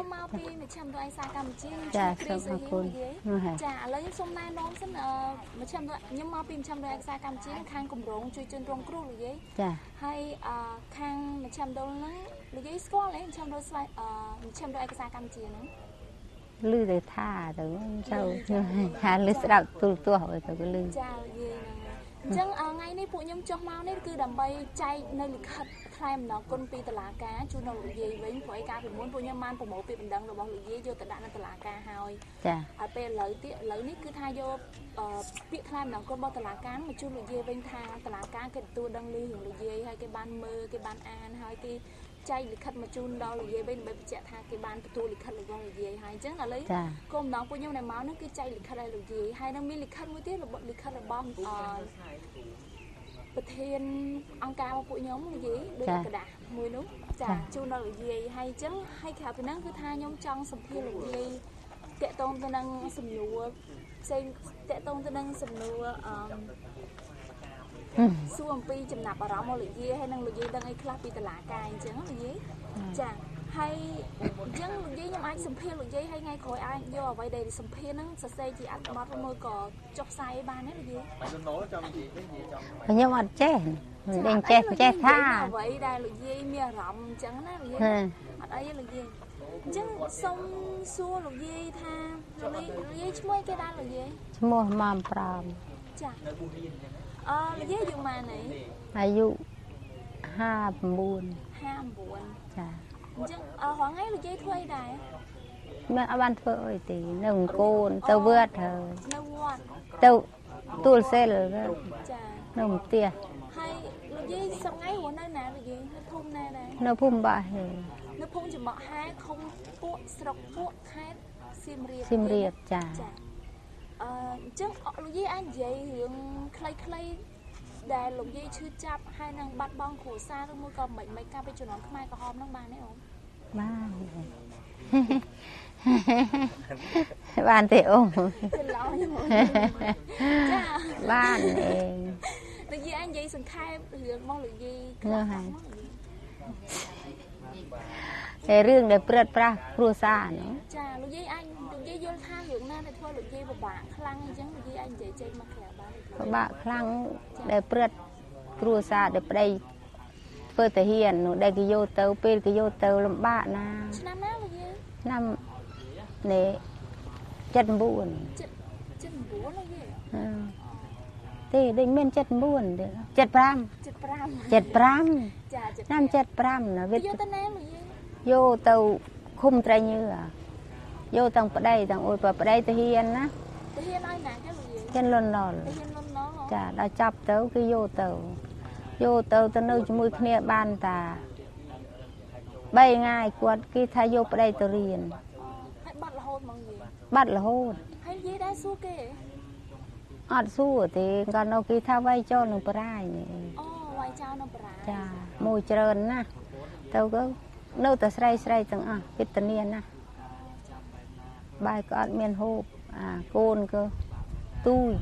mau pi mình chăm đôi xa cam chi chả xong con chả lấy xong nay nón sẵn mình chăm đôi nhưng mau pi mình chăm đôi xa cam chi khang cùng rong chui chân rong cru rồi vậy hay khang mình chăm đôi nó rồi vậy squat lấy mình chăm đôi xoay mình chăm đôi xa cam chi nữa lư để tha rồi sao tha lư sạo tua rồi tôi lư chẳng ngay này phụ nhung cho mau này cứ đầm bay chay nơi lịch hạt thêm nó con pi tờ lá cá chú nào được gì với phổi cá thì muốn phụ nhung man phụ mẫu pi bình đẳng rồi bằng được gì vô tờ đạn tờ lá cá hồi ở bên lấy nít cứ thay vô việc thêm nó con bao tờ lá cá mà chú được gì bên tha tờ lá cá cái tua đăng ly hưởng được gì hay cái ban mơ cái ban an hay cái chay lịch hạt mà chun đó là gì bên bên chạy tha cái ban tua lịch hạt là con là gì hay chắc là lấy con nó phụ nhung này máu nó cứ chay lịch hạt là gì hay nó mi lịch hạt mới tiếc là bọn lịch hạt là bom bật thiên ông cao phụ nhóm là gì đưa cái đà mùi nút chả chu nào là gì hay chấn hay khảo thì nắng cứ tha nhóm trong sầm thiên là gì tệ tôn tôi đang sầm nụ xây tệ tôn tôi đang sầm nụ xuông pi chầm nạp ở đó một là gì hay năng là gì đang ai club pi tờ lá cài chấn là gì chả hay chấn là gì nhưng ai sầm thiên là gì hay ngay khỏi ai vô ở đây để sầm thiên nó sẽ xây chỉ ăn bát môi cỏ chọc sai ba đấy là gì nhưng mà chết đen chết tha vậy đây là gì mía rậm chẳng nó là gì ở đây là gì chứ sông xua là gì tha rồi gì mua cái đá là gì mua mầm pram chả là gì dùng mà này ayu 54 ចាអញ្ចឹងហងឯងលោកយាយធ្វើអីដែរមិនអត់បានធ្វើអីទេនៅកូនទៅវត្តហើយនៅវត្តទៅទូលសេលចានៅផ្ទះហើយលោកយាយសប្ងៃរស់នៅណាលោកយាយនៅភូមិណាដែរនៅភូមិបាហេនៅភូមិចំបក់ហែឃុំពួកស្រុកពួកខេត្តសៀមរាបចាអញ្ចឹងលោកយាយអាចនិយាយរឿងខ្លីៗដែលលោកយាយឈឺចាប់ហើយនឹងបាត់បង់គ្រួសារឬមួយក៏មិនកាប់ពីជំនាន់ខ្មែរក្រហមហ្នឹងបានទេអូនបានទេអូនច្រឡំចាបានអេលោកយាយអាចនិយាយសង្ខេបរឿងរបស់លោកយាយហើយរឿងដែលព្រឹត្តប្រាសគ្រួសារហ្នឹងចាលោកយាយយល់ថារឿងណាដែលធ្វើលោកយាយពិបាកខ្លាំងអញ្ចឹងលោកយាយអាចនិយាយចេញមកក្រៅបានពិបាកខ្លាំងដែលព្រឹត្តគ្រួសារដែលប្តីធ្វើតាហ៊ាននោះដែលគេយកទៅពេលគេយកទៅលំបាកណាឆ្នាំណាលោកយាយឆ្នាំនេះ79 លោកយាយទេដេញមាន79ទេ75ឆ្នាំ75ណាវាយកទៅណាលោកយាយយកទៅឃុំត្រៃញើយកទាំងប្តីទាំងអួយប្តីតាហ៊ានណាតាហ៊ានឲ្យណាចាលោកយាយហ៊ានលន់ណល់ចាដល់ចាប់ទៅគឺយកទៅនៅជាមួយគ្នាបានតា3ថ្ងៃគាត់គេថាយកប្តីទៅរៀនហើយបាត់រហូតហ្មងយាយបាត់រហូតហើយយាយដែរសួរគេអត់សួរទេគាត់នៅគេថាវាយចោលនឹងបរាយនេះអូវាយចោលនឹងបរាយចាមួយច្រើនណាស់ទៅក៏នៅតែស្រីទាំងអស់ពិតនាណាស់បាយក៏អត់មានហូបកូនក៏ទូយ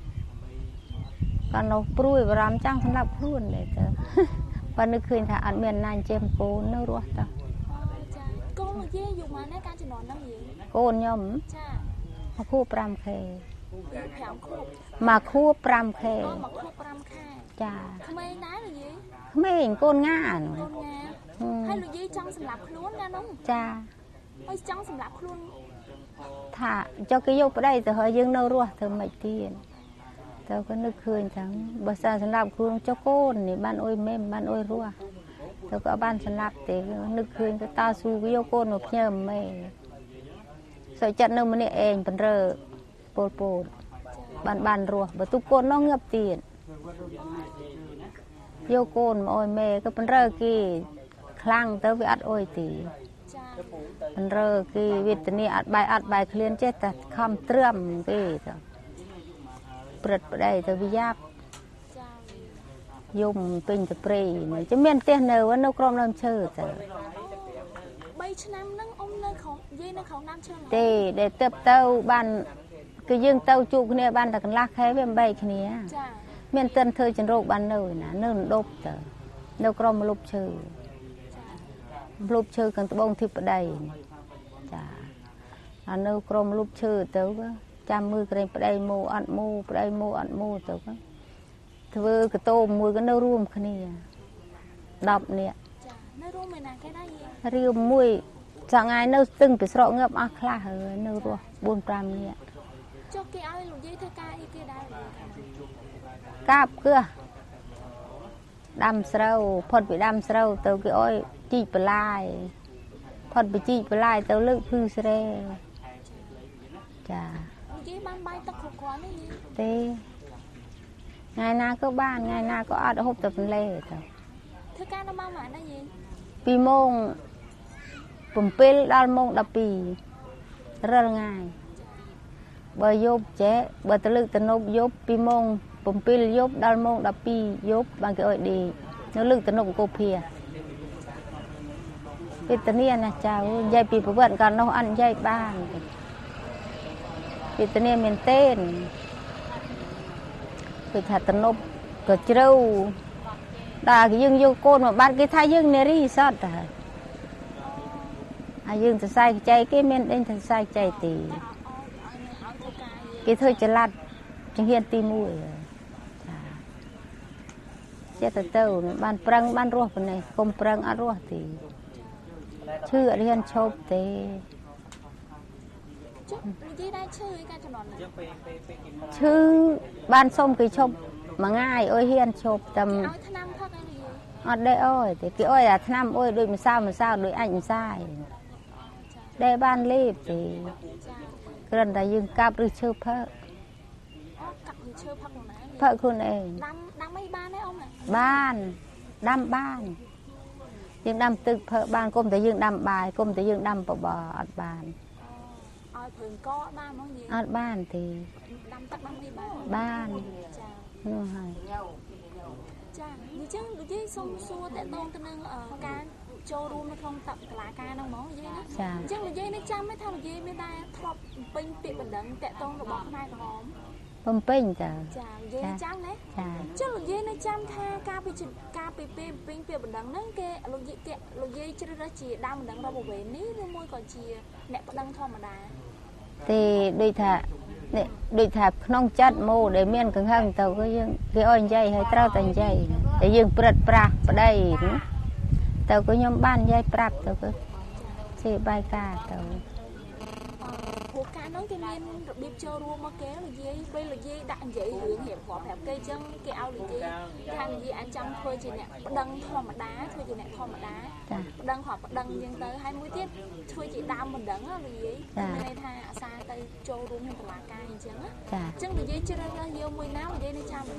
គាត់នៅព្រួយបារម្ភចាំងសម្រាប់ខ្លួនដែរទៅបើនឹកឃើញថាអត់មានណាចេះកូននៅរស់តើចាកូនលោកយាយយកមកណាការចំណន់ហ្នឹងយាយកូនខ្ញុំចាមកខួប 5ខែ 5ខួបមកខួប 5ខែមកខួប 5ខែចាក្មេងណាលោកយាយក្មេងកូនងានោះហើយលោកយាយចង់សម្រាប់ខ្លួនណានោះចាហើយចង់សម្រាប់ខ្លួនថាចុះគេយកប្តីទៅហើយយើងនៅរស់ធ្វើម៉េចទៀតទៅក៏នឹកឃើញថាបើសិនសម្រាប់ខ្លួនចុះកូននេះបានអុយមេមបានអុយរស់ទៅក៏បានសម្រាប់ទេនឹកឃើញទៅតស៊ូយកកូនមកផ្ញើមេសុខចិត្តនៅម្នាក់ឯងបន្រើពោលបានរស់បើទុកកូននោះងើបទៀតយកកូនមកអុយមេក៏បន្រើគេខ្លាំងទៅវាអត់អុយទេបន្រើគេវេទនាអត់បាយឃ្លានចេះតែខំត្រឹមគេទៅព្រឹត្តប្តីទៅវាយ៉ាប់យំពេញទៅព្រៃចាំមានផ្ទះនៅក្រោមដើមឈើទៅ 3ឆ្នាំហ្នឹងអ៊ំនៅក្នុងយាយនៅក្នុងដើមឈើទេដែលទៅបានគឺយើងទៅជួបគ្នាបានតែកន្លះខែវាមិនបែកគ្នាចាមានតិនធ្វើចន្ទរោគបាននៅណានៅដប់ទៅនៅក្រោមម្លប់ឈើម្លប់ឈើខាងត្បូងធីបប្តីចានៅក្រុមលុបឈើទៅចាំមើលក្រែងប្តីមូអត់មូប្តីមូអត់មូទៅធ្វើកតោមួយក៏នៅរួមគ្នា10នាក់ចានៅរួមឯណាគេដែរយីរៀមមួយចង់ឲ្យនៅស្ទឹងពីស្រកងាប់អស់ខ្លះហើយនៅរស់4-5នាក់ចុះគេឲ្យលោកយាយធ្វើការអីគេដែរកាប់គឺដាំស្រូវផុតពីដាំស្រូវទៅគេឲ្យជីកបន្លាយផុតពីជីកបន្លាយទៅលើកភឺស្រែចាលោកយាយបានបាយទឹកគ្រប់គ្រាន់ទេទេថ្ងៃណាក៏បានថ្ងៃណាក៏អត់ហូបតែបន្លែទៅធ្វើការដល់ម៉ោងប៉ុន្មានដែរយាយពីម៉ោង7ដល់ម៉ោង12រាល់ថ្ងៃបើយប់ចេះបើទៅលើកទៅនប់យប់ពីម៉ោង7យប់ដល់ម៉ោង12យប់បានគេឲ្យដេកនៅលើកទៅនប់អង្គភាពេតនីណាចៅនិយាយពីប្រវត្តិកាលនោះអត់និយាយបានពេតនីមែនទេគេថាទៅនប់ក៏ជ្រៅដល់យើងយកកូនមកបាត់គេថាយើងនារីសតទៅហើយយើងសរសៃចៃគេមានដេញសរសៃចៃទីគេធ្វើចល័តជំហានទី1ចាចិត្តទៅបានប្រឹងបានរស់ប៉ុណ្ណេះកុំប្រឹងអត់រស់ទេឈឺអត់ហ៊ានឈប់ទេចុះនិយាយដែរឈឺឯកាចំនួនឈឺបានសុំគេឈប់មួយថ្ងៃអុយហ៊ានឈប់តែឲ្យថ្នាំផឹកអីអត់ដែរអើយទេគេអុយតែថ្នាំអុយដូចម្សៅដូចអញម្សាយដែរបានលេបទេគ្រាន់តែយើងកាប់ឬឈើផឹកកាប់ឬឈើផឹកខ្លួនឯងផឹកខ្លួនឯងដាំអីបានទេអ៊ំបានដាំបានយើងដាំទឹកផឹកបានគុំតែយើងដាំបាយគុំតែយើងដាំបបរអត់បានឲ្យព្រឹងកបានហ្មងយាយអត់បានទេដាំទឹកដាំអីបានចានោះហើយចាអញ្ចឹងលោកយាយសុំសួរតើតងទៅនឹងការចូលរួមនៅក្នុងតឡាការហ្នឹងហ្មងយាយណាអញ្ចឹងលោកយាយនៅចាំទេថាលោកយាយមានដែរធ្លាប់ពេញពាក្យបណ្ដឹងតកតងរបស់ខ្មែរក្រហមបំពេញតើចាលោកយាយចាំណាចាអញ្ចឹងលោកយាយនៅចាំថាការពីពេលពេញពាក្យបណ្ដឹងហ្នឹងគេលោកយាយជ្រើសរើសជាដើមបណ្ដឹងរបស់វេនេះឬមួយក៏ជាអ្នកបណ្ដឹងធម្មតាទេដូចថាក្នុងចិត្តមកដែលមានកង្ហឹងទៅគឺយើងគេឲ្យនិយាយឲ្យត្រូវតែនិយាយតែយើងព្រឹត្តប្រាស់ប្តីទៅក៏ខ្ញុំបាននិយាយប្រាប់ទៅគឺសេបាយការទៅព្រោះការនោះគេមានរបៀបចូលរួមមកគេលោកយាយពេលលោកយាយដាក់និយាយរឿងរៀបរាប់ប្រាប់គេអញ្ចឹងគេឲ្យលោកយាយថាលោកយាយអាចចង់ធ្វើជាអ្នកប្តឹងធម្មតាធ្វើជាអ្នកធម្មតាប្តឹងគ្រាន់ប្តឹងអញ្ចឹងទៅហើយមួយទៀតធ្វើជាដើមបណ្ដឹងលោកយាយមានន័យថាអាសាទៅចូលរួមក្នុងតុលាការអញ្ចឹងអញ្ចឹងលោកយាយជ្រើសរើសយកមួយណាលោកយាយនៅចាំ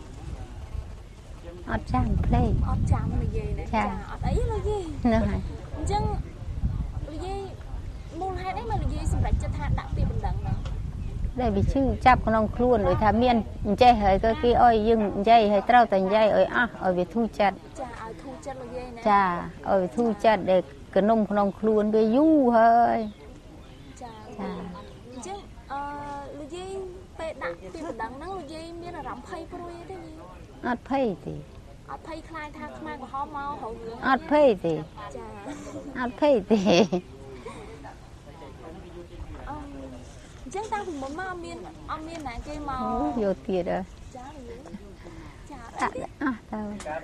អត់ចាំភ្លេចអត់ចាំលោកយាយណាចាអត់អីលោកយាយហ្នឹងហើយអញ្ចឹងលោកយាយមូលហេតុអីមកលោកយាយសម្រេចចិត្តថាដាក់ពាក្យបណ្ដឹងហ្នឹងដែលវាឈឺចាប់ក្នុងខ្លួនដូចថាមានអញ្ចេះហើយក៏គេឲ្យយើងនិយាយឲ្យត្រូវតែនិយាយឲ្យអស់ឲ្យវាធូរចិត្តចាឲ្យធូរចិត្តលោកយាយណាចាឲ្យវាធូរចិត្តដែលកនុំក្នុងខ្លួនវាយូរហើយចាអញ្ចឹងលោកយាយពេលដាក់ពាក្យបណ្ដឹងហ្នឹងលោកយាយមានអារម្មណ៍ភ័យព្រួយទេយាយអត់ភ័យទេអត់ភ័យខ្លាចថាខ្មែរក្រហមមករករឿងអត់ភ័យទេចាអត់ភ័យទេអញ្ចឹងតាំងពីមុនមកអត់មានណាគេមកយកទៀតចាចាអស់ទៅ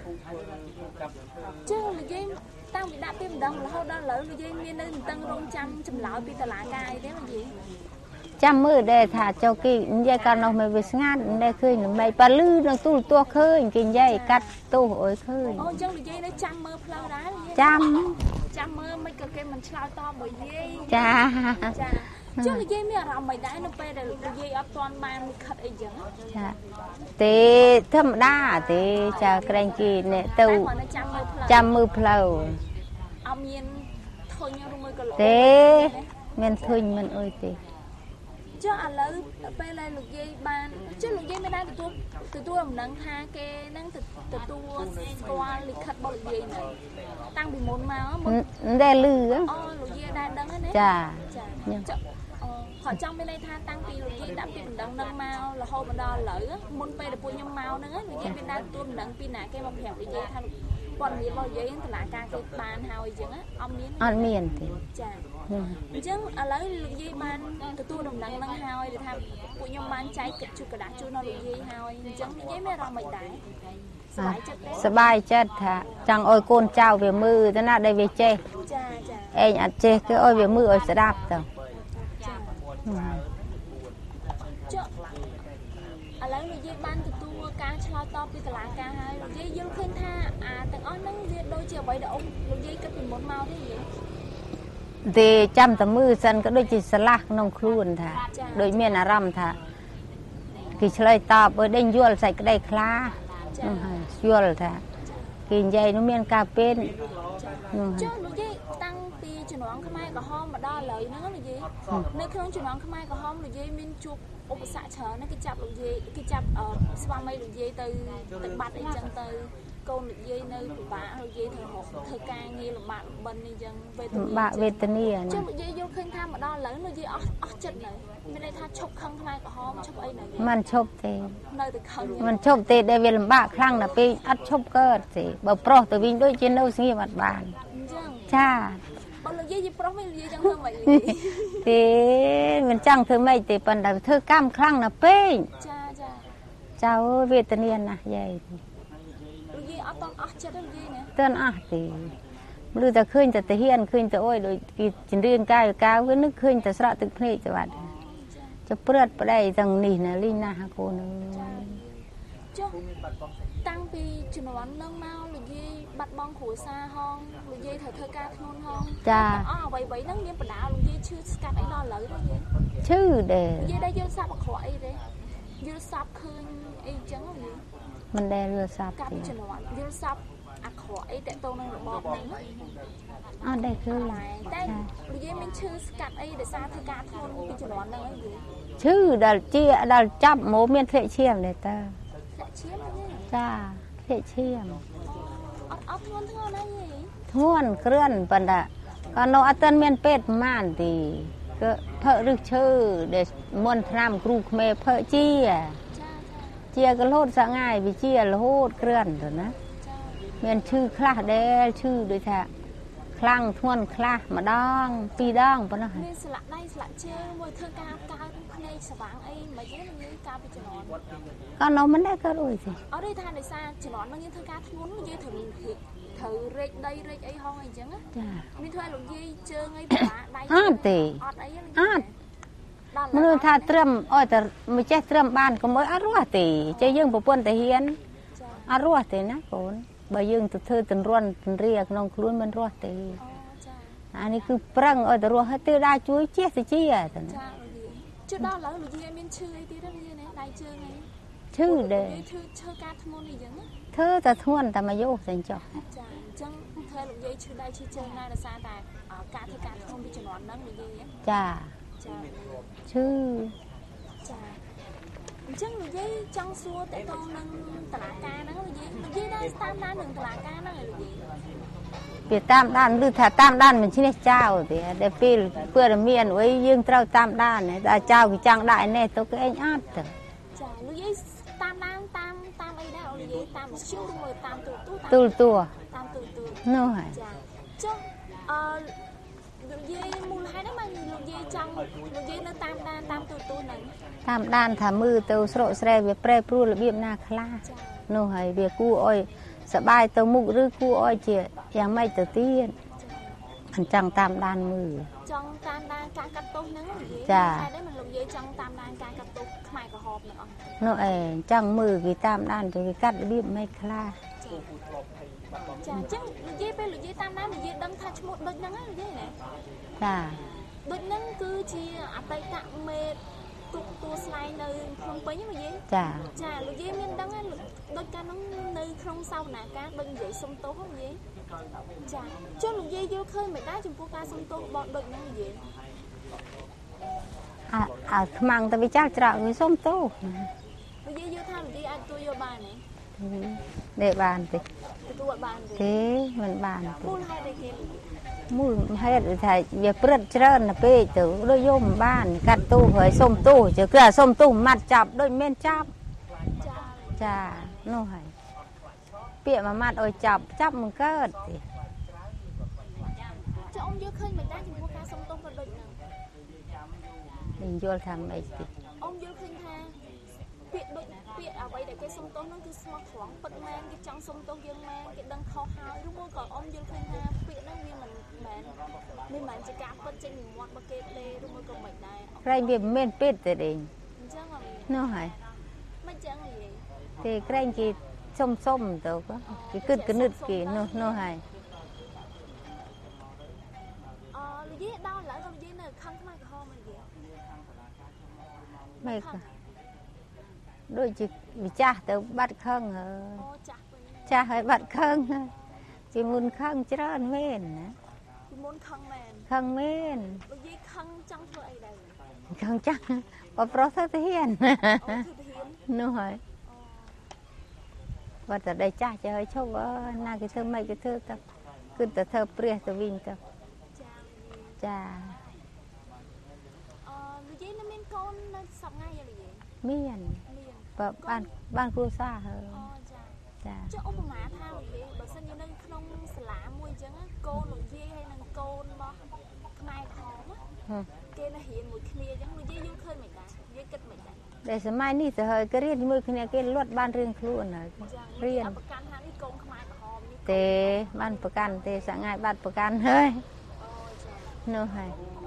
ចឹងលោកយាយតាំងពីដាក់ពាក្យបណ្ដឹងរហូតដល់ឥឡូវលោកយាយមាននៅតឹងរងចាំចម្លើយពីតុលាការអីទេលោកយាយចាំមើលដែរថាចុះគេនិយាយកាលនោះមិនវាស្ងាត់ដែរឃើញល្មីប៉ាលឺនឹងទូលទាស់ឃើញគេនិយាយកាត់ទោសអើយឃើញអូអញ្ចឹងលោកយាយនៅចាំមើលផ្លូវដែរចាំមើលមិនក៏គេមិនឆ្លើយតបមកយាយចាចុះលោកយាយមានអារម្មណ៍មិនដែរនៅពេលដែលលោកយាយអត់ទាន់បានខិតអីចឹងចាទេធម្មតាទេចាក្រែងគេអ្នកទៅចាំមើលផ្លូវអត់មានធុញឬមួយក៏ទេមានធុញមិនអុយទេចុះឥឡូវពេលដែលលោកយាយបានចុះលោកយាយមានដែរទទួលដំណឹងថាគេនឹងទទួលស្គាល់លិខិតរបស់លោកយាយហ្នឹងតាំងពីមុនមកដែរលឺអូលោកយាយដែរដឹងហ្នឹងណាចាគាត់ចង់មានន័យថាតាំងពីលោកយាយដាក់ពាក្យបណ្ដឹងនឹងមករហូតមកដល់ឥឡូវមុនពេលដែលពួកខ្ញុំមកហ្នឹងលោកយាយមានដែរទទួលបណ្ដឹងពីណាគេមកប្រាប់លោកយាយថា bọn miền bao giấy từ lá ca cái bàn hào chẳng á ăn miên thì chả chứ ở lấy lụi dây bàn từ tu đồng đằng năng hào để tham của nhau bàn cháy kịch chụp cả đá chui nó lụi dây hào chứ giấy mấy rau mày đái สบายจัดค่ะจังอ้อยโกนเจ้าเวียมือจะน่าได้เวียเจเอ็งอัดเจคืออ้อยเวียมืออ้อยสดับต่ออะไรหนูยี่บ้านตัวการชะลอต่อปีตลาดการให้หนูยี่ยืนขึ้นท่าแต่อ้อนนั่งเรียนโดยเฉียวใบดอกหนูยี่ก็เป็นมดเมาได้ยังเดจำแต่มือสันก็โดยจิตสลักน้องครูนท่ะโดยเมียนอารมณ์ท่ะกิเฉลยตอบโดยได้ยั่วใส่ก็ได้คลายั่วท่ะกินใหญ่นุ่มเมียนกาเป็นเจ้าหนูยี่ตั้งปีจุนน้องขมายกับห้องมาด้เลยนั่งหนูยี่ในเครื่องจุนน้องขมายกับห้องหนูยี่มินจุกอุปสรรคเชิญนั่นกิจับหนูยี่กิจับสวามีหนูยี่từบัดไอ้จังtừ câuหนูยี่ในบ้านหนูยี่เธอการงี้หรือบ้านบันนี่จังเวทนีเจ้าหนูยี่ยกขึ้นท่ามาด้เลยหนูยี่ออกจัดเลยไม่ได้ท่าชกข้างขมายกับห้องชกไอ้ไหนมันชกเตมันชกเตได้เวลาบ้าครั้งน่ะไปอัดชกเกิดสิบ่โปรตัววิ่งด้วยเจนเอาสิ่งบัดบานจ้าบอลยี่โปรไม่ยี่จังเธอไม่เต้มันจังเธอไม่เตปันดาเธอก้ามครั้งน่ะเป้งเจ้าเวทนีน่ะใหญ่ยี่เอาตอนอัดจัดยี่เนี่ยตอนอัดตีมือแต่ขึ้นแต่เฮียนขึ้นแต่โอ้ยโดยจินเรียนกายกาวก็นึกขึ้นแต่สระตึกเพลจังหวัดจะเปลือดไปได้จังนี่นะลีน่าฮักโคนตั้งปีจุนวันนั่งเมาหรือยี่บัดบองขัวซาห้องหรือยี่เธอการทนห้องจ้าใบนั่งเลี้ยงปลาหรือยี่ชื่อสกัดไอ้นอนเลยด้วยชื่อเด้ยี่ได้ยืดซับขวายเลยยืดซับคืนไอ้จังอะไรมันได้เรือซับกับจุนวันยืดซับขวายแต่ตรงนั้นบอกนั่นได้คืออะไรแต่หรือยี่มันชื่อสกัดไอ้เดี๋ยวซาเธอการทนปีจุนวันนั่งไอ้ชื่อดัลเจียดัลจับโมเมียนเทเชียมเลยตาจ้าเทเชียมเอาทวนอะไรยี่ทวนเคลื่อนปันดะก็โนอัตันเมียนเป็ดม่านตีก็เพอรึกชื่อเดชมวนทำกรุกเมเพอเจียเจียก็โลดสะง่ายไปเจียโลดเคลื่อนตัวนะเมียนชื่อคลาเดลชื่อด้วยแท้คลั่งทวนคลามาดองปีดองปะนะเมียนสละได้สละเชื่อมวยเธอกาวในสว่างไอ้มาเยอะมันกาวไปจะนอนก็น้องมันได้ก็รู้สิเอาได้ทานได้ซาจะนอนมันยังเธอกาวทุนมันเยอะถึงถือเร็กได้เร็กไอ้ห้องไอ้จังอ่ะมีถ้วยหลุดยี่เจอไงปลาได้ตีมือถ้าเตรียมอ้อยแต่ไม่ใช่เตรียมบ้านก็ไม่อารัวตีจะยื่งปนแต่เฮียนอารัวตีนะคนใบยื่งตัวเธอตันร้อนตันเรียกน้องคลุ้นมันรัวตีอันนี้คือปรังอ้อยแต่รัวให้ตีได้ช่วยเจี๊ยสิเจี๊ยแต่ชื่อดาวแล้วหรือยี่เป็นชื่อไอ้ที่ได้ยังไงได้ชื่อไงชื่อเด้ชื่อการทมนี่ยังเธอจะทวนแต่มาโยกสัญจรจังเธอหรือยี่ชื่อได้ชื่อเจอหน้าแต่ซาแต่การที่การทมพิจารณานั่งหรือยี่จ้าชื่อจังหรือยี่จังซัวแต่ตอนนั่งตลาดการนั่งหรือยี่ได้ตามด้านหนึ่งตลาดการนั่งหรือยี่เปียตามด้านหรือถ้าตามด้านมันชิ้นเจ้าเดี๋ยวได้ปีเพื่อเมียนไว้ยื่นเต้าตามด้านเนี่ยแต่เจ้ากิจังได้แน่ตัวก็เองอัดจ้ะหรือยี่ตามด้านตามไอ้ได้หรือยี่ตามชิ้นตัวตามตัวตามตัวน้อยจ้ะหรือยี่มูลให้ได้มาหรือยี่จังหรือยี่นั่งตามด้านตามตัวนั่นตามด้านถ้ามือตัวโสระเสรเวียเปรย์ปลุระเบียบนาคลาน้อยเวียกู้อ้อยสบายตัวมุกหรือกู้อ้อยเจียยังไม่ตัวเตี้ยอันจังตามด้านมือจังตามด้านการกระตุ้นนั่นหรือจ้าได้มันลงเยอะจังตามด้านการกระตุ้นขมายกระหอบเนาะน้อยจังมือกี่ตามด้านจะกัดระเบียบไม่คลาจ้าจังหรือยี่เป็นหรือยี่ตามด้านหรือยี่ดังทัชหมดดึกนั่งหรือยี่ไหนจ้าดึกนั่งคือเชียอัตตะเมตตัวสไลด์ในคลองไปยังไงจ้าหรือยี่มันดังนั่นโดยการนั่งในคลองเศร้าหนาการดึงใหญ่สมโตเขาอย่างนี้จ้าช่วงหรือยี่เยอะเคยไม่ได้จนพวกการสมโตบอกดึกนั่งอย่างนี้มังแต่ไปจ้าจ่าหรือส้มโตหรือยี่เยอะท่าหรือยี่อันตัวโยบานนี่เดบานติตัวบานติมันบานมูลให้ได้เห็นมูลให้ถ่ายเบียเปรี้ยเจริญนะเป้ตัวด้วยย่มบ้านกัดตู้เหยส้มตู้เจอเกลือส้มตู้มัดจับด้วยเม่นจับจ้าโน่ให้ពាក្យមួយម៉ាត់ឲ្យចាប់មិនកើតទេចុះអ៊ំយល់ឃើញមិនដែរចំពោះការសុំទោសគាត់ដូចហ្នឹង mình vô thầm ấy thì អ៊ំយល់ឃើញថាពាក្យដូចពាក្យអ្វីដែលគេសុំទោសហ្នឹងគឺស្មោះត្រង់ពិតមែនគេចង់សុំទោសយើងមែនគេដឹងខុសហើយឬមួយក៏អ៊ំយល់ឃើញថាពាក្យហ្នឹងវាមិនមែនជាការពិតចេញពីមាត់របស់គេទេឬមួយក៏មិនដែរ Kranh bị men pít rồi đi អញ្ចឹងអត់ nó hay មិនចឹងនិយាយ thì kranh chị xôm tao có cái nứt kì nó hay និយាយដល់ឡើយក៏និយាយនៅខាងខ្មែរក្រហមមិននិយាយ mấy cả đôi chị bị cha tao bắt khăn អូចាស់ពេក cha hay bắt khăn chị muốn khăn chứ đó anh men ពីមុនខឹងមែន khăn men និយាយខឹងចង់ធ្វើអីដែរ khăn chắc có process hiền អូគឺទៅហ៊ាន nó hay và từ đây cha chơi chốc na cái thơ mấy cái thơ tao cứ từ thơ pria từ vinh tao ចា cha និយាយនៅមានកូននៅសប្ងៃយនិយាយ miền មាន và ban cua xa hơn អូចា cha ចុះឧបមាថាលោកយាយបើសិនជានៅក្នុងសាលាមួយអញ្ចឹងកូនលោកយាយហើយនឹងកូនរបស់ខ្មែរក្រហមគេនៅរៀនមួយគ្នាអញ្ចឹងលោកយាយយល់ឃើញមិនដែរយាយគិតមិនដែរ để sớm mai ní sẽ hơi cái riêng mưa cái luật ban riêng luôn rồi អញ្ចឹង riêng ប្រកាន់ថានេះកូនខ្មែរក្រហមនេះ tê banประกันtê sáng ngày banประกันhơi អូចា nó hay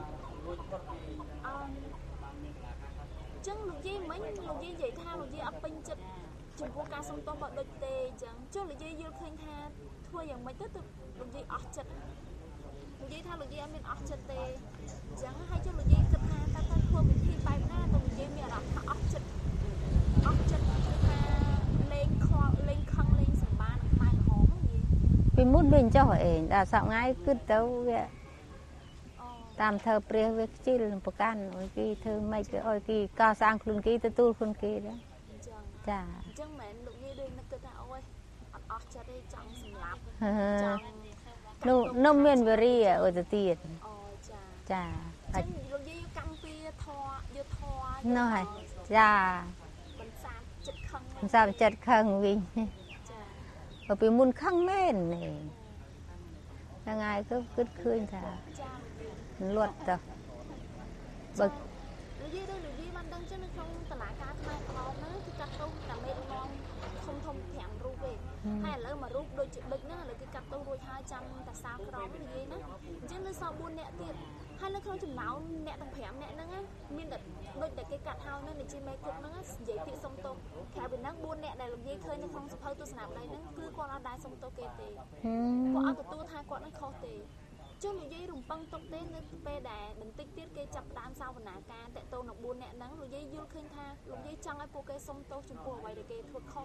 ចឹងលោកយាយមិញលោកយាយនិយាយថាលោកយាយអត់ពេញចិត្តចំពោះការសុំទោសបើដូចទេអញ្ចឹងចុះលោកយាយយល់ឃើញថាធ្វើយ៉ាងម៉េចទៅលោកយាយអស់ចិត្តលោកយាយថាលោកយាយអត់មានអស់ចិត្តទេអញ្ចឹងហើយចុះលោកយាយគិតថាតើធ្វើវិធីបែបណាទៅលោកយាយមានអារម្មណ៍ថាអស់ចិត្តគឺថាលេងខលលេងខឹងលេងសម្បានខ្មែរក្រហមហ្នឹងយាយ vì muốn mình cho hỏi đã sáng ngày cứ tao vậy អូ tam thơ pria với chi làประกันôi cái thơ mấy cái ôi cái ca sang khuôn kia tu khuôn kia đó អញ្ចឹង cha អញ្ចឹងមិនមែនលោកយាយដូចនឹកគិតថាអូយអត់អស់ចិត្តទេចង់សម្លាប់ចង់ nó miền về ri à ở từ tiền អូចា cha អញ្ចឹងលោកយាយយកកម្មពីធរយកធរ nó hay cha បន្សាបចិត្តខឹង sao chật khăn vì ចា ở bị muốn khăn men này là ngày cứ khơi thà ចា luật rồi បើលោកយាយដូចលោកយាយបានដឹងចឹងនៅក្នុងតឡាការខ្មែរក្រហមហ្នឹងគឺកាត់ទោសតែមេដឹកនាំធំ5រូបទេហើយឥឡូវមួយរូបដូចជាដឹកហ្នឹងឥឡូវគឺកាត់ទោសរួចហើយចាំតែសាលក្រមនិយាយណាអញ្ចឹងនៅសល់4នាក់ទៀតហើយនៅក្នុងចំណោមអ្នកទាំង5នាក់ហ្នឹងមានតែដូចតែគេកាត់ហើយនៅនិយាយមេគុកហ្នឹងនិយាយពាក្យសុំទោសក្រៅពីហ្នឹង4នាក់ដែលលោកយាយឃើញនៅក្នុងសភៅទស្សនាប័យហ្នឹងគឺគាត់អត់ដែរសុំទោសគេទេគាត់អត់ទទួលថាគាត់នឹងខុសទេចុះលោកយាយរំពឹងទុកទេនៅពេលដែលបន្តិចទៀតគេចាប់ផ្ដើមសវនាការតាក់ទងនឹង4នាក់ហ្នឹងលោកយាយយល់ឃើញថាលោកយាយចង់ឲ្យពួកគេសុំទោសចំពោះអ្វីដែលគេធ្វើខុស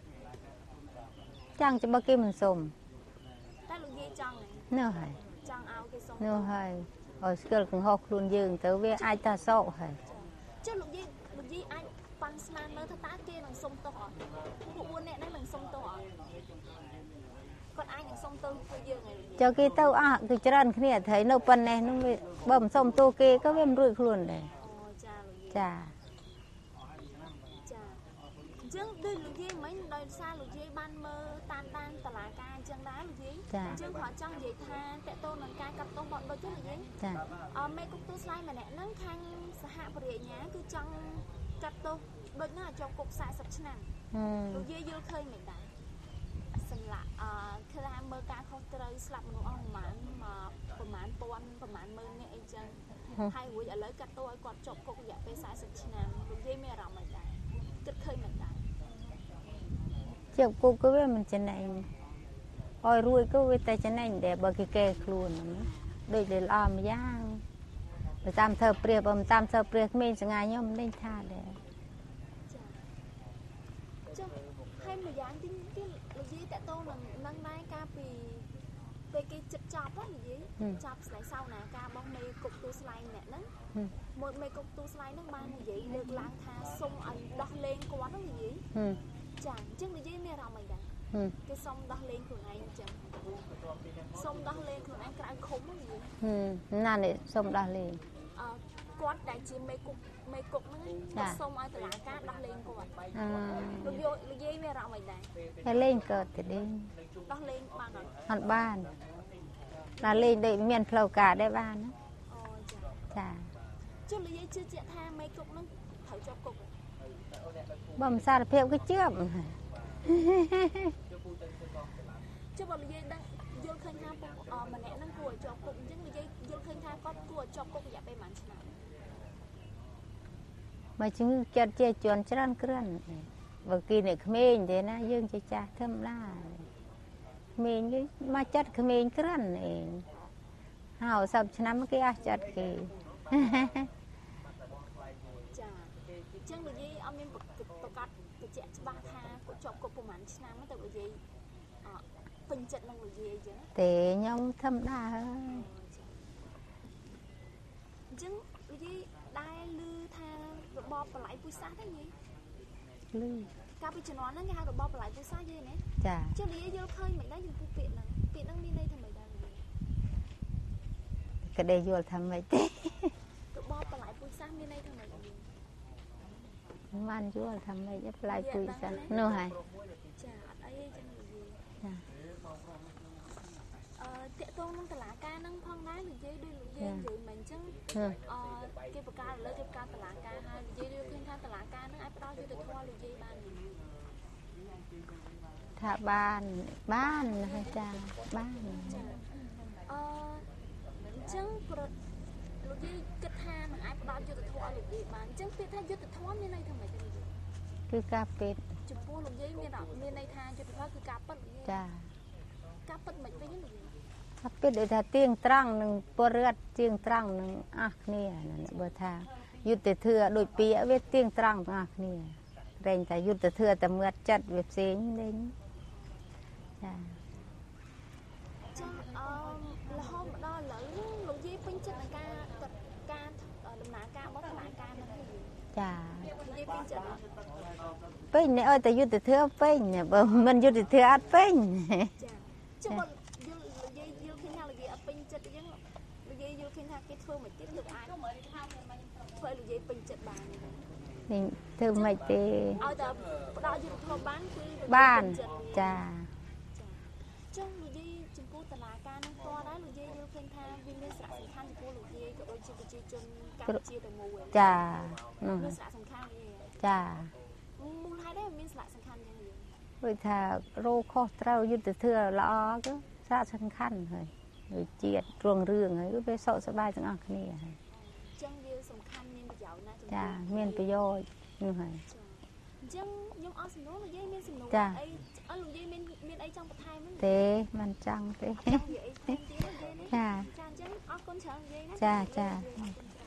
chẳng cho bao kim mình xùm តែលោកយាយចង់ nó hay ចង់ឲ្យគេសុំ nó hay ở school cũng học luôn dương tới với ai ta sợ hay ចុះលោកយាយអាចប៉ាន់ស្មានមើលថាតើគេនឹងសុំទោសអត់ពួក4នាក់ហ្នឹងនឹងសុំទោសអត់គាត់អាចនឹងសុំទោសពួកយើងហើយ cho cái tao cái chân kia thấy nó phần này nó bầm xong tô kia có viêm rụi luôn này អូចាលោកយាយ chà ចាអញ្ចឹងដូចលោកយាយមិញដោយសារលោកយាយបានមើលតាមដានតឡាការអញ្ចឹងដែរលោកយាយអញ្ចឹងគាត់ចង់និយាយថាតកតូននឹងការកាត់ទោសបត់ដូចទេលោកយាយ chà មេគុកទូស្លាយម្នាក់ហ្នឹងខាងសហបរិញ្ញាគឺចង់កាត់ទោសដូចហ្នឹងឲ្យជាប់គុក40ឆ្នាំលោកយាយយល់ឃើញមិនដែរសម្លាប់គឺថាមើលការខុសត្រូវស្លាប់មនុស្សអស់ប្រហែលម៉ឺននាក់អីចឹងហើយរួចឥឡូវកាត់ទោសឲ្យគាត់ជាប់គុករយៈពេល40ឆ្នាំលោកយាយមានអារម្មណ៍មិនដែរគិតឃើញមិនដែរ chịu cô cứ biết mình chân này ôi ruồi cứ biết tay chân này để bờ kia luôn để làm giang rồi tam thơ pria mình sẽ ngày nhau mình lên tha để ចុះហើយមួយយ៉ាងទីលោកយាយតកតូននឹងដែរការពីពេលគេចិត្តចប់ហ្នឹងនិយាយចាប់ស្លាយសៅណាការរបស់មេគុកទូស្លាយម្នាក់ហ្នឹងមួយមេគុកទូស្លាយហ្នឹងបាននិយាយលើកឡើងថាសុំឲ្យដោះលែងគាត់ហ្នឹងនិយាយចាអញ្ចឹងនិយាយមានអារម្មណ៍អីដែរគេសុំដោះលែងខ្លួនឯងអញ្ចឹងសុំដោះលែងខ្លួនឯងក្រៅឃុំហ្នឹងនិយាយ nè để xong đào lên គាត់ដែលជាមេគុកហ្នឹងគាត់សុំឲ្យតុលាការដោះលែងគាត់លោកយាយមានអារម្មណ៍អីដែរតែលេងកើតទៅនេះដោះលែងបានអត់បានដល់លេងដូចមានផ្លូវការដែរបានណាអូចាចុះលោកយាយជឿជាក់ថាមេគុកហ្នឹងត្រូវជាប់គុកបំសារភាពគឺជឿបចុះបើលោកយាយដឹងយល់ឃើញថាពុកម្នាក់ហ្នឹងគួរឲ្យជាប់គុកអញ្ចឹងលោកយាយយល់ឃើញថាគាត់គួរឲ្យជាប់គុករយៈពេលប៉ុន្មានឆ្នាំបើជំងឺចិត្តជាជន់ច្រើនគ្រាន់បើគីនេះក្មេងទេណាយើងជាចាស់ធម្មតាក្មេងគេមកចិត្តក្មេងគ្រាន់ឯងហើយ10ឆ្នាំគេអស់ចិត្តគេចាអញ្ចឹងលោកយាយអត់មានប្រកាសបញ្ជាក់ច្បាស់ថាគាត់ជាប់គុកប្រហែលឆ្នាំទៅលោកយាយពេញចិត្តនឹងលោកយាយអញ្ចឹងទេខ្ញុំធម្មតាហើយអញ្ចឹងលោកយាយដែលឮថារបបបល័យពុយសាសទេយាយឮកាលពីជំនាន់ហ្នឹងគេហៅរបបបល័យពុយសាសយាយណាចាចុះលោកយាយយល់ឃើញមិនដែរចំពោះពាក្យហ្នឹងមានន័យថាម៉េចដែរលោកយាយក៏ដែរយល់ថាម៉េចទេរបបបល័យពុយសាសមានន័យថាម៉េចលោកយាយបានយល់ថាម៉េចបល័យពុយសាសនោះហើយចាអត់អីទេចឹងលោកយាយចាតាក់ទងនឹងតុលាការហ្នឹងផងដែរលោកយាយដូចលោកយាយនិយាយមិនអញ្ចឹងគេប្រកាសលើគេប្រកាសតុលាការហើយលោកយាយយល់ឃើញថាតុលាការហ្នឹងអាចផ្ដល់យុត្តិធម៌លោកយាយបានទេថាបានហើយចាបានអញ្ចឹងលោកយាយគិតថានឹងអាចផ្ដល់យុត្តិធម៌លោកយាយបានអញ្ចឹងពាក្យថាយុត្តិធម៌មានន័យថាម៉េចទេលោកយាយគឺការពិតចំពោះលោកយាយមានន័យថាយុត្តិធម៌គឺការពិតលោកយាយចាការពិតមិនវិញលោកយាយថាពិតដូចថាទៀងត្រង់នឹងពលរដ្ឋទៀងត្រង់នឹងអស់គ្នាបើថាយុទ្ធធឿដូចពាក្យវាទៀងត្រង់ទាំងអស់គ្នាតែតែយុទ្ធធឿតែមើលចិត្តវាផ្សេងលេងចាចឹងរហូតមកដល់ឥឡូវលោកយាយពេញចិត្តនឹងការដំណើរការរបស់តុលាការហ្នឹងទេចាលោកយាយពេញចិត្តពេញនេះឲ្យតែយុទ្ធធឿពេញបើមិនយុទ្ធធឿអត់ពេញចាចុះលោកយាយយល់ឃើញថាលោកយាយអត់ពេញចិត្តអញ្ចឹងលោកយាយយល់ឃើញថាគេធ្វើមិនទៀតលោកអាចធ្វើឲ្យលោកយាយពេញចិត្តបាននេះធ្វើមិនទេឲ្យតែផ្ដល់យុត្តិធម៌បានគឺបានចាចុះលោកយាយចំពោះតុលាការនឹងផ្ទាល់ដែរលោកយាយយល់ឃើញថាវាមានសារៈសំខាន់ចំពោះលោកយាយក៏ដូចជាប្រជាជនកម្ពុជាទាំងមូលចាមានសារៈសំខាន់ទេចាមូលហេតុអីមានសារៈសំខាន់យ៉ាងនេះដូចថារោខុសត្រូវយុទ្ធធឿល្អគឺសារៈសំខាន់ហើយដូចជាតិរងរឿងហើយគឺវាសុខសប្បាយទាំងអស់គ្នាហើយចឹងវាសំខាន់មានប្រយោជន៍ណាស់ចាមានប្រយោជន៍នោះហើយអញ្ចឹងខ្ញុំអត់សំណួរលោកយាយមានសំណួរអីលោកយាយមានអីចង់បន្ថែមទេមិនចង់ទេចង់និយាយអីទៀតទេលោកយាយចាអញ្ចឹងអរគុណច្រើនលោកយាយណាចា